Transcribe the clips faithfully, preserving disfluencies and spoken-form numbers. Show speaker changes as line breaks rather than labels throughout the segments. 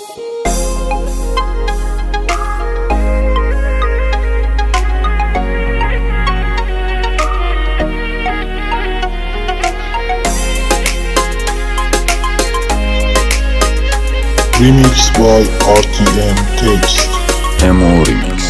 Remix by آر تی ام Text.
امو ریمیکس.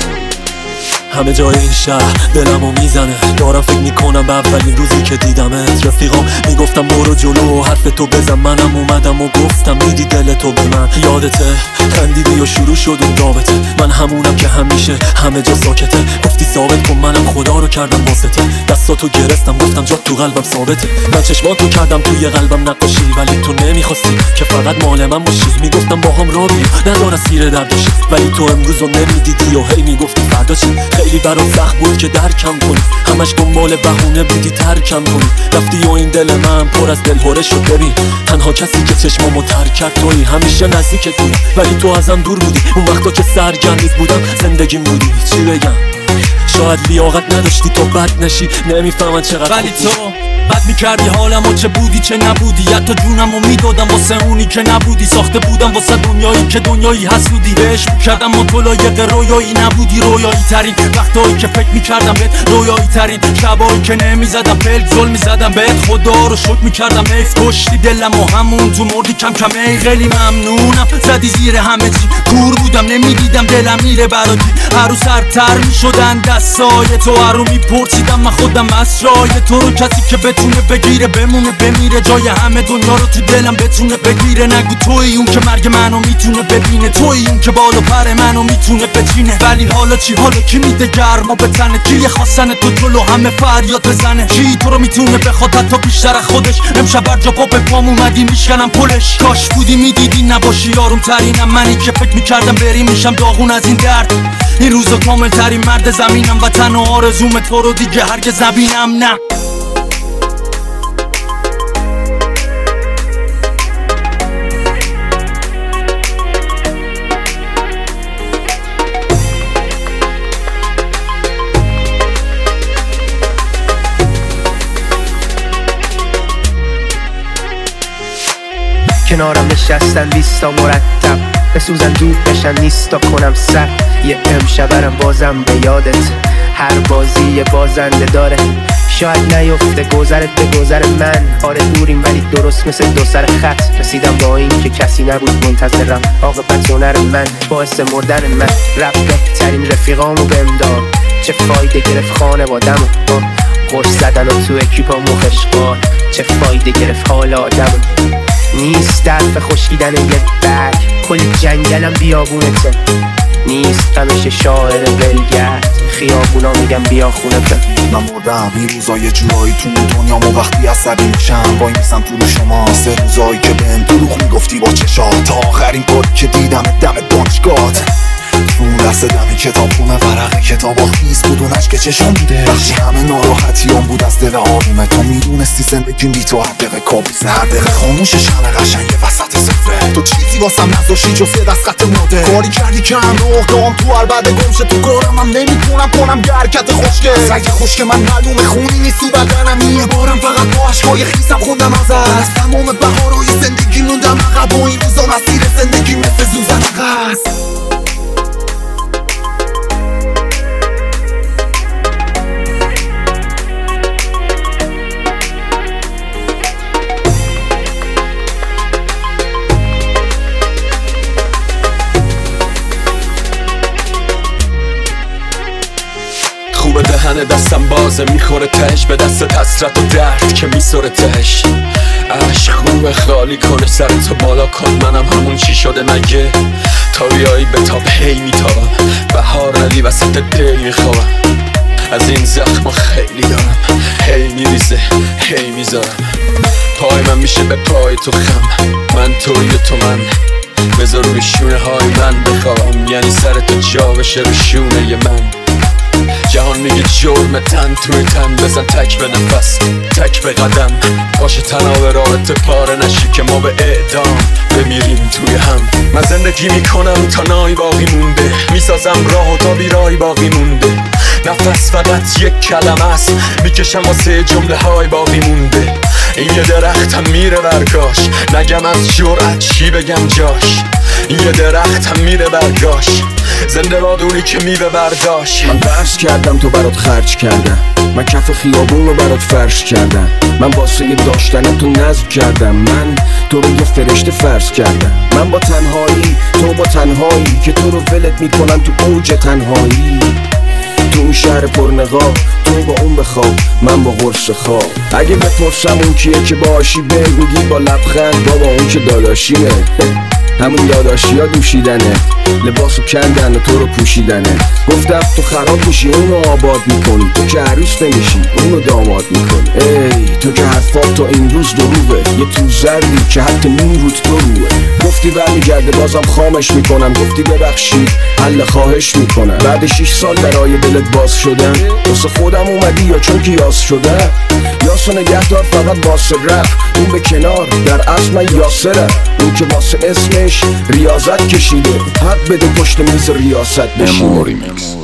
همه جای این شهر دلمو میزنه، دارم فکر میکنم به اولین روزی که دیدمت. رفیقام میگفتم برو جلو و حرف تو بزن، منم اومدم و گفتم میدی دل تو به من. یادته خندیدی و شروع شد اون رابطه، من همونم که همیشه همه جا ساکته. گفتی ثابت کن منم خدا رو کردم واسطه، دستاتو گرفتم گفتم جات تو قلبم ثابته. من چشماتو کردم توی قلبم نقاشی، ولی تو نمیخواستی که فقط مال من باشی. میگفتم با هم را بیا ندار سیر دردشی، ولی تو امروز رو نمیدیدی و هی میگفتی فردا چی. خیلی برام سخت بود که درکم کنی، همش دنبال بهونه بودی ترکم کنی. رفتی و این دل من پر از دلهوره شد. ببین تنها کسی که چشمامو تر کرد تویی، همیشه نزدیکت بودم ولی تو ازم دور بودی. اون وقتا که سرگرم بودم زندگیم بودی. چی بگم، شاید لیاقت نداشتی تو بد نشی، نمیفهمن چقدر
ولی تو بد میکردی حالمو، چه بودی چه نبودی. حتی جونمو میدادم واسه اونی که نبودی. ساخته بودم واسه دنیایی که دنیایی حسودی. بهش میکردم مطلایق رویایی نبودی. رویایی ترین وقتایی که فکر میکردم بهت، رویایی ترین شبایی که نمیزدم پلک زل میزدم بهت. خدا رو شکر میکردم حیف کشتی دلم و همون تو مردی کم کم. ای خیلی ممنونم زدی زیر همه چی، کور بودم نمیدیدم دلم میره برادی. هر روز سرتر میشدن دستای تو، هر رو میپرسیدم من خودم اسرای تو رو. کسی که بتونه بگیره بمونه بمیره، جای همه دنیا رو تو دلم بتونه بگیره. نگو توی اون که مرگ منو میتونه ببینه، توی اون که بالا پر منو میتونه بچینه. ولی حالا چی، حالا کی میده گرما به تنه؟ کی خواستن تو جلو همه فریاد بزنه؟ کی تو رو میتونه بخواد حتی بیشتر از خودش؟ امشب بر جا پا به پام اومدی میشکنم پلش. کاش بودی میدیدی نباشی یارم ترینم، منی که فکر میکردم بری میشم داغون از این درد. این روزا کامل ترین مرد زمینم و تنها آرزوم تو رو دیگه هرگز نبینم. نه
کنارم نشستن بیستا مرتب، بسوزن دود بشن نیستا کنم سر. یه امشبرم بازم به یادت، هر بازی یه بازنده داره. شاید نیفته گذرت به گذر من، آره دوریم ولی درست مثل دو سر خط. رسیدم با این که کسی نبود منتظرم، عاقبت هنر من باعث مردن من. رب بهترین رفیقامو بهم داد، چه فایده گرفت خانوادمو. قرص زدن و تو اکیپا مخشقار، چه فایده گرفت حال آدمو. نیست درف خشکیدن یه برگ، کل جنگلم بیابونته. نیست همیشه شاعر ولگرد، خیابونا میگم بیا خونه بر.
من مردم این روزا یه جورایی تو دنیامو، وقتی عصبی میشم وای میسم تو رو شما. سه روزایی که بهم دروغ میگفتی با چشات، تا آخرین باری که دیدم دم دانشگاهت. اون لحظه دم کتاب خونه ورق کتابا خیز بود و نشک چشم بوده. وقتی همه ناراحتیام بود از دل آرومه، تو میدونستی زندگیم بی تو هر دقیقه کابوسه. هر دقیقه خاموشش همه قشنگه وسط سفره، تو چیزی واسم نذاشتی جز یه دست خط مده. کاری کردی که هم روح دام تو هر بعد گمشه، تو کارم هم نمیتونم کنم یه حرکت خوشگل. سگ خوشگه من معلومه خونی نیست تو بدنم. یه بارم فقط با عشقای خیسم خوندم ازت، از تمام بهارای زندگی موندم عقب و این روزا مسیر زندگی مثل زوزن قصد.
خوبه دهن دستم بازه میخوره تش، به دست حسرت و درد که میسره تش. عشق خوبه خالی کنه سر تو بالا کن، منم همون چی شده مگه؟ تا بیایی به تاب هی میتابم، بهار ندی وسط دل میخوابم. از این زخم خیلی دارم، هی میریزه هی میذارم. پای من میشه به پای تو خم، من توی تو من. بذار روی شونه های من بخوابم، یعنی سر تو جا بشه رو شونه ی من. جهان میگه جرم تن توی تن، بزن تک به نفس تک به قدم. باشه تنها رابطه پاره نشی که ما به اعدام بمیریم توی هم. من زندگی میکنم تا نای باقی مونده، میسازم راه و تا بیرای باقی مونده. نفس فقط یک کلمه است، میکشم واسه جمله های باقی مونده. این یه درختم میره برگاش، نگم از جرأت چی بگم جاش. یه درختم میره برگاش، زنده بادونی که میوه برداشت.
من بحث کردم تو برات خرج کردم، من کف خیابون رو برات فرش کردم، من واسه داشتن تو نظم کردم، من تو رو یه فرشته فرض کردم. من با تنهایی تو با تنهایی که تو رو ولت میکنم تو اوج تنهایی، تو اون شهر پرنقاب تو با اون بخواب من با قرص خواب. اگه بپرسم اون کیه که باشی به میگی با لبخند بابا اون که داداشیه. همون داداشی ها دوشیدنه، لباسو کندن و تو رو پوشیدنه. گفتم تو خراب میشی اونو آباد میکنی، تو که عروس نمیشی اونو داماد میکنی. ای تو که حرفات تا این روز دروغه، یه تو زردی که حتی نون روت دو روه. گفتی برمیگرده بازم خامش میکنم، گفتی ببخشی حل خواهش میکنم. بعد شیش سال درای دلت باز شدم، واسه خودم اومدی یا چون که یاس شدم؟ یاسو نگهدار فقط واسه رپ، اون به کنار در اصل من یاسرم. اون که واسه اسمش ریاضت کشیده، حق بده پشت میز ریاست بشینه.